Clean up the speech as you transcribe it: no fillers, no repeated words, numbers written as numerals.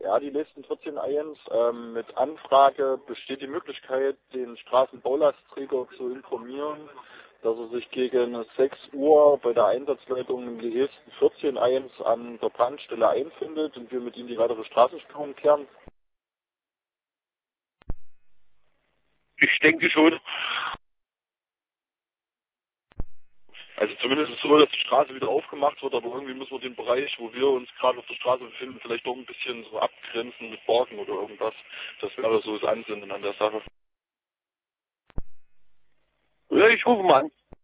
Ja, die Listen 14.1 mit Anfrage besteht die Möglichkeit, den Straßenbaulastträger zu informieren, dass er sich gegen 6 Uhr bei der Einsatzleitung in die Listen 14.1 an der Brandstelle einfindet und wir mit ihm die weitere Straßensperrung klären. Ich denke schon. Also zumindest ist es so, dass die Straße wieder aufgemacht wird, aber irgendwie müssen wir den Bereich, wo wir uns gerade auf der Straße befinden, vielleicht doch ein bisschen so abgrenzen mit Borken oder irgendwas. Das wäre so das Ansinnen an der Sache. Ja, ich rufe mal an.